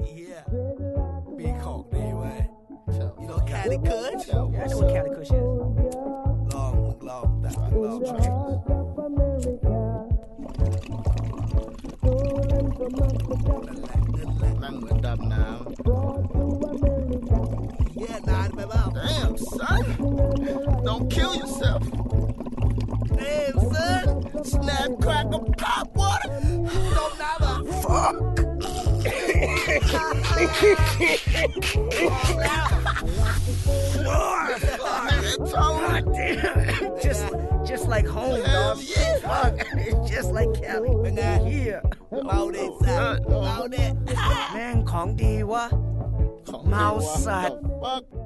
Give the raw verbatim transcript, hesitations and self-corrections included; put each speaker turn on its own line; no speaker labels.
Yeah มีของดีเว้ย You know Cali Kush
Yeah, I know what Cali Kush is
ลองมึงลองแต่มึงลองใช่นั่นแหละนั่นแหละ
นั่งเหมือนดำน้ำ
Yeah นานไปเปล่า
Damn son Don't kill yourself
Damn son
Snap crackle pop water
จมน้ำอ่ะ
Fuck
God damn just just like home dog fuck just like Cali
เป็นไง
yeah
เมาดิสัตว์เมาดิ
แม่งของดีวะ เมาสัตว์
Fuck